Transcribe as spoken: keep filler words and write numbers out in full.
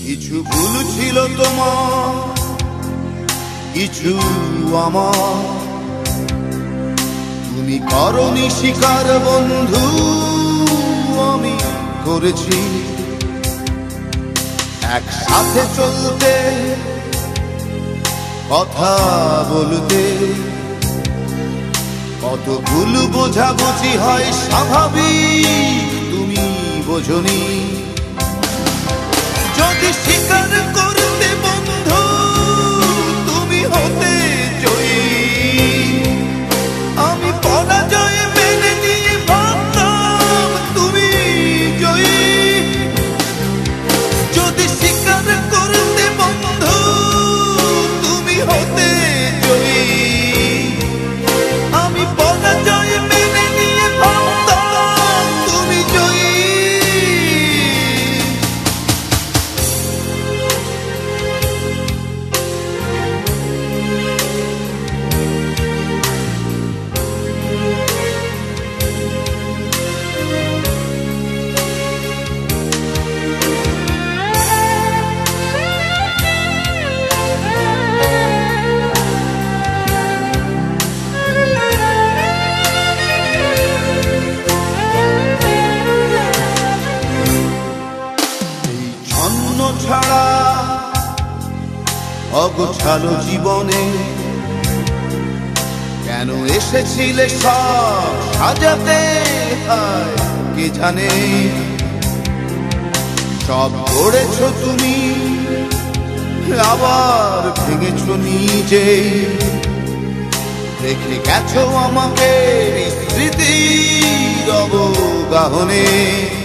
কিছু ভুল ছিল তোমার, কিছু আমার। তুমি করনি স্বীকার বন্ধু, আমি করেছি। একসাথে চলতে, কথা বলতে, কত ভুল বোঝাবুঝি হয় স্বাভাবিক, তুমি বোঝনি। যদি স্বীকার করতে বন্ধু তুমি হতে জয়ী, আমি পরাজয় মেনে নিয়ে ভাবতাম তুমি জয়ী। যদি স্বীকার করতে বন্ধু তুমি হতে জয়ী, আমি পরাজয় মেনে নিয়ে ভাবতাম তুমি জয়ী। ছাড়া অগোছালো জীবনে কেন এসেছিলে সব সাজাতে, হায় কে জানে। সব গড়েছো তুমি, আবার ভেঙেছো নিজে। রেখে গেছো আমাকে স্মৃতির অবগাহনে।